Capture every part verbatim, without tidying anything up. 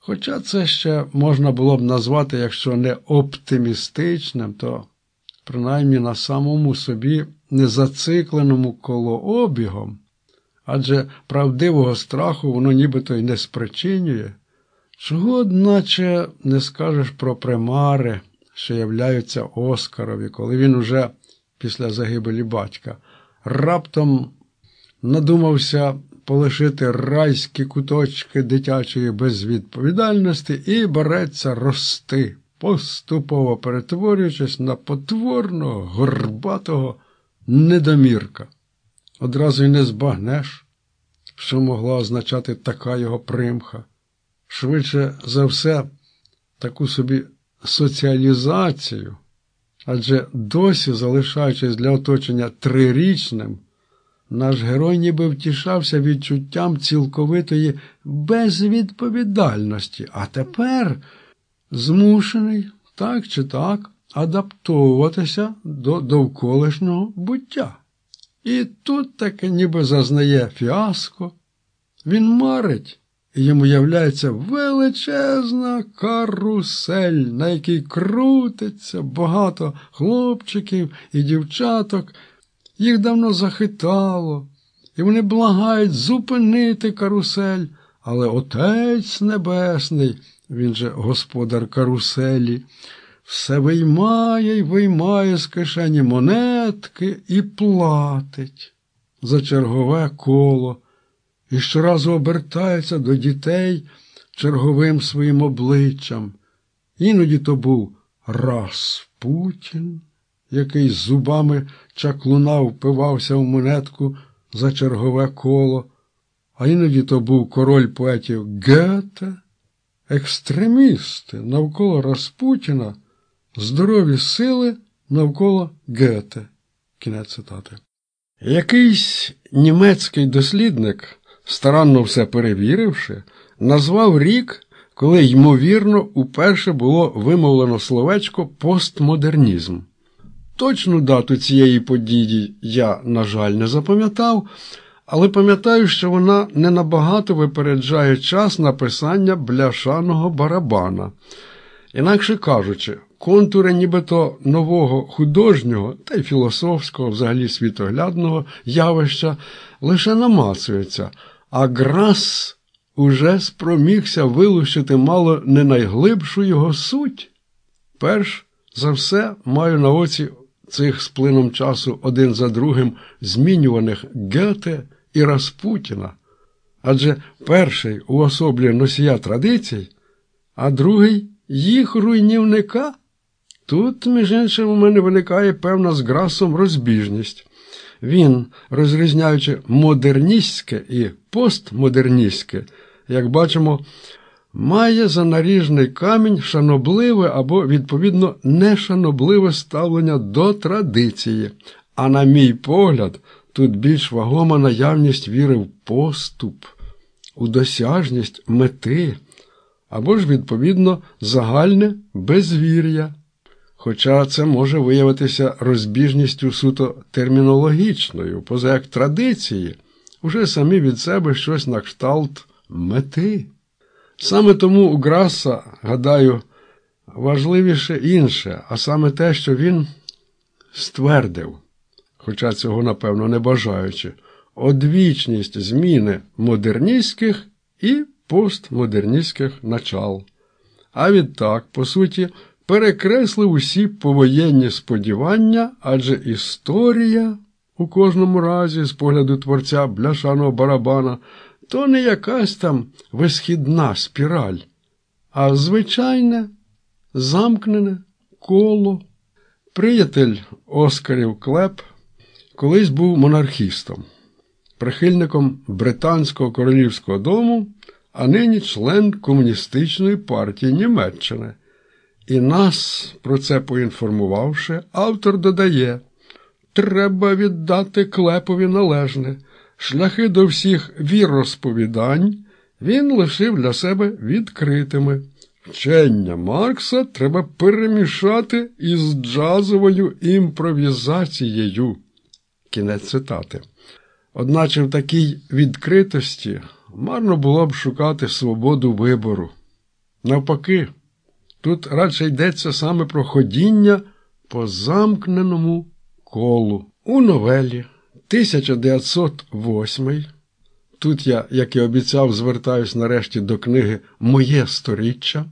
Хоча це ще можна було б назвати, якщо не оптимістичним, то принаймні на самому собі незацикленому колообігом, адже правдивого страху воно нібито й не спричинює. Чого, одначе, не скажеш про примари, що являються Оскарові, коли він уже після загибелі батька раптом надумався полишити райські куточки дитячої безвідповідальності і береться рости, поступово перетворюючись на потворного, горбатого недомірка. Одразу й не збагнеш, що могла означати така його примха. Швидше за все, таку собі соціалізацію, адже досі, залишаючись для оточення трирічним, наш герой ніби втішався відчуттям цілковитої безвідповідальності, а тепер змушений, так чи так, адаптовуватися до довколишнього буття. І тут таки ніби зазнає фіаско. Він марить, і йому являється величезна карусель, на якій крутиться багато хлопчиків і дівчаток. Їх давно захитало, і вони благають зупинити карусель, але Отець Небесний, він же господар каруселі, все виймає й виймає з кишені монетки і платить за чергове коло, і щоразу обертається до дітей черговим своїм обличчям. Іноді то був Распутін, який зубами чаклуна впивався в монетку за чергове коло, а іноді то був король поетів Гете. Екстремісти навколо Распутіна, здорові сили навколо Гете. Кінець цитати. Якийсь німецький дослідник, старанно все перевіривши, назвав рік, коли, ймовірно, уперше було вимовлено словечко «постмодернізм». Точну дату цієї події я, на жаль, не запам'ятав, але пам'ятаю, що вона не набагато випереджає час написання бляшаного барабана. Інакше кажучи, контури нібито нового художнього та й філософського, взагалі світоглядного явища лише намацуються, а Грасс уже спромігся вилучити мало не найглибшу його суть. Перш за все маю на оці цих з плином часу один за другим змінюваних Гете і Распутіна, адже перший уособлює носія традицій, а другий – їх руйнівника. Тут, між іншим, у мене виникає певна з Грассом розбіжність. Він, розрізняючи модерністське і постмодерністське, як бачимо, має за наріжний камінь шанобливе або, відповідно, нешанобливе ставлення до традиції. А на мій погляд, тут більш вагома наявність віри в поступ, у досяжність мети, або ж, відповідно, загальне безвір'я. Хоча це може виявитися розбіжністю суто термінологічною, поза як традиції, уже самі від себе щось на кшталт мети. Саме тому у Грасса, гадаю, важливіше інше, а саме те, що він ствердив, хоча цього, напевно, не бажаючи, одвічність зміни модерністських і постмодерністських начал. А відтак, по суті, перекреслив усі повоєнні сподівання, адже історія, у кожному разі, з погляду творця бляшаного барабана, то не якась там висхідна спіраль, а звичайне, замкнене коло. Приятель Оскарів Клеп колись був монархістом, прихильником британського королівського дому, а нині член комуністичної партії Німеччини. І нас, про це поінформувавши, автор додає: «Треба віддати Клепові належне. Шляхи до всіх віросповідань він лишив для себе відкритими. Вчення Маркса треба перемішати із джазовою імпровізацією». Кінець цитати. Одначе в такій відкритості марно було б шукати свободу вибору. Навпаки, тут радше йдеться саме про ходіння по замкненому колу. У новелі тисяча дев'ятсот восьмий, тут я, як і обіцяв, звертаюсь нарешті до книги «Моє сторіччя»,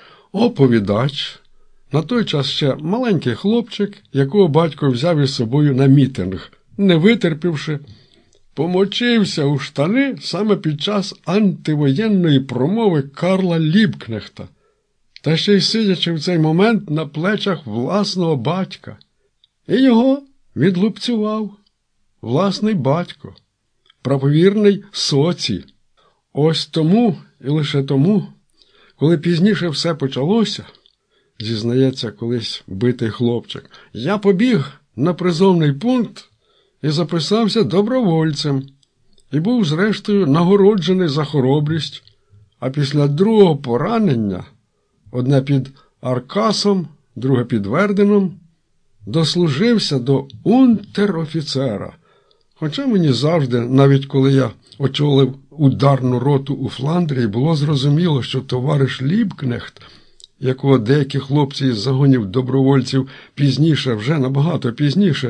оповідач, на той час ще маленький хлопчик, якого батько взяв із собою на мітинг, не витерпівши, помочився у штани саме під час антивоєнної промови Карла Лібкнехта, та ще й сидячи в цей момент на плечах власного батька. І його відлупцював власний батько, правовірний соці. Ось тому і лише тому, коли пізніше все почалося, зізнається колись битий хлопчик, я побіг на призовний пункт і записався добровольцем, і був, зрештою, нагороджений за хоробрість, а після другого поранення, одне під Аркасом, друге під Верденом, дослужився до унтер-офіцера. Хоча мені завжди, навіть коли я очолив ударну роту у Фландрії, було зрозуміло, що товариш Лібкнехт, якого деякі хлопці із загонів добровольців пізніше, вже набагато пізніше,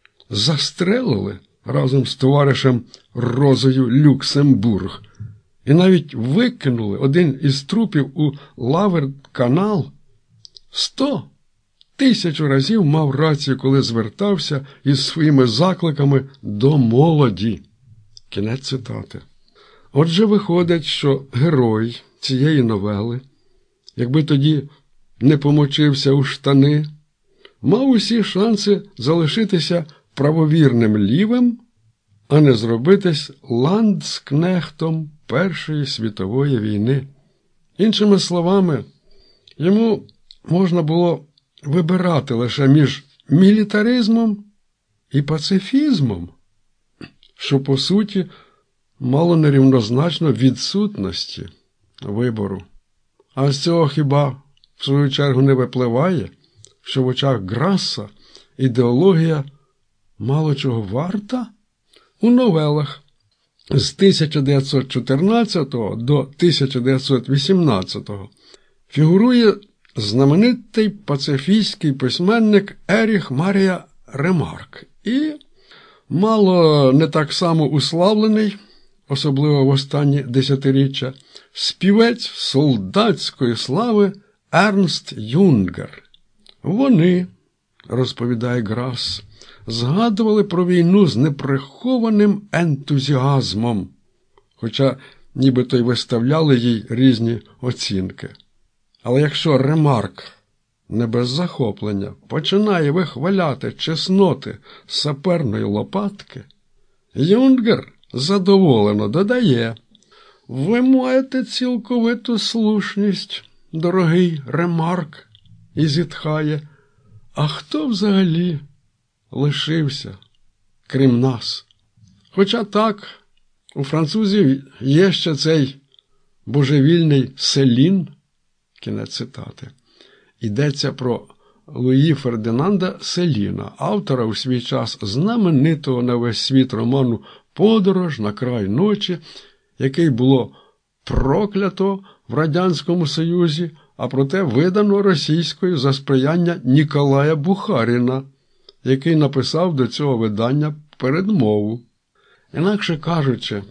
застрелили разом з товаришем Розою Люксембург і навіть викинули один із трупів у Лавер-канал, сто тисячу разів мав рацію, коли звертався із своїми закликами до молоді. Кінець цитати. Отже, виходить, що герой цієї новели, якби тоді не помочився у штани, мав усі шанси залишитися правовірним лівим, а не зробитись ландскнехтом Першої світової війни. Іншими словами, йому можна було вибирати лише між мілітаризмом і пацифізмом, що, по суті, мало нерівнозначно відсутності вибору. А з цього хіба, в свою чергу, не випливає, що в очах Грасса ідеологія мало чого варта? У новелах з тисяча дев'ятсот чотирнадцятого до тисяча дев'ятсот вісімнадцятого фігурує знаменитий пацифістський письменник Еріх Марія Ремарк і мало не так само уславлений, особливо в останні десятиріччя, співець солдатської слави Ернст Юнгер. Вони, розповідає Грасс, згадували про війну з неприхованим ентузіазмом, хоча нібито й виставляли їй різні оцінки. Але якщо Ремарк не без захоплення починає вихваляти чесноти саперної лопатки, Юнгер задоволено додає: «Ви маєте цілковиту слушність, дорогий Ремарк», і зітхає: «А хто взагалі лишився, крім нас?» Хоча так, у французів є ще цей божевільний Селін. Кінець цитати. Йдеться про Луї Фердинанда Селіна, автора у свій час знаменитого на весь світ роману «Подорож на край ночі», який було проклято в Радянському Союзі, а проте видано російською за сприяння Ніколая Бухаріна, який написав до цього видання передмову. Інакше кажучи,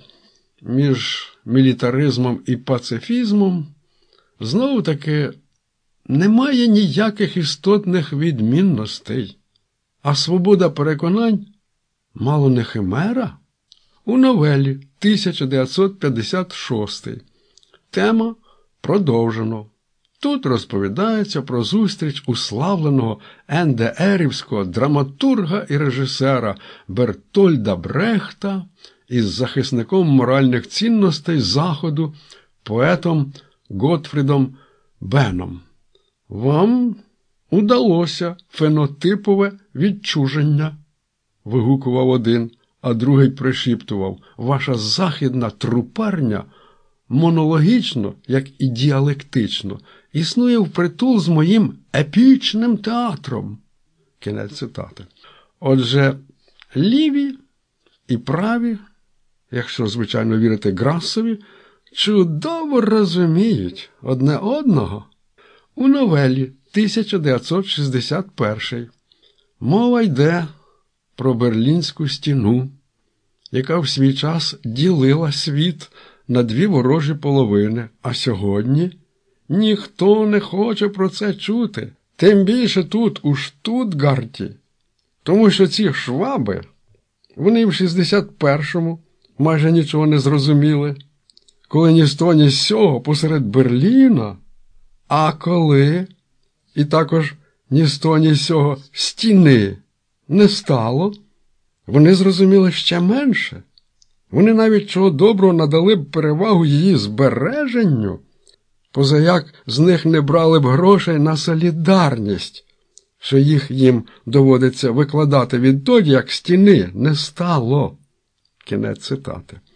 між мілітаризмом і пацифізмом знову-таки немає ніяких істотних відмінностей, а свобода переконань мало не химера. У новелі тисяча дев'ятсот п'ятдесят шостий тема продовжено. Тут розповідається про зустріч уславленого ендеерівського драматурга і режисера Бертольда Брехта із захисником моральних цінностей Заходу, поетом Готфрідом Беном. «Вам удалося фенотипове відчуження», – вигукував один, а другий пришіптував: «Ваша західна трупарня монологічно, як і діалектично, існує впритул з моїм епічним театром». Кінець цитати. Отже, ліві і праві, якщо, звичайно, вірити Грассові, чудово розуміють одне одного. У новелі тисяча дев'ятсот шістдесят перший мова йде про Берлінську стіну, яка в свій час ділила світ на дві ворожі половини, а сьогодні ніхто не хоче про це чути, тим більше тут, у Штутгарті, тому що ці шваби, вони в шістдесят першому майже нічого не зрозуміли, коли ні з того, ні з сього посеред Берліна, а коли, і також ні з того, ні з сього стіни не стало, вони зрозуміли ще менше. Вони навіть чого доброго надали б перевагу її збереженню, позаяк з них не брали б грошей на солідарність, що їх їм доводиться викладати відтоді, як стіни не стало. Кінець цитати.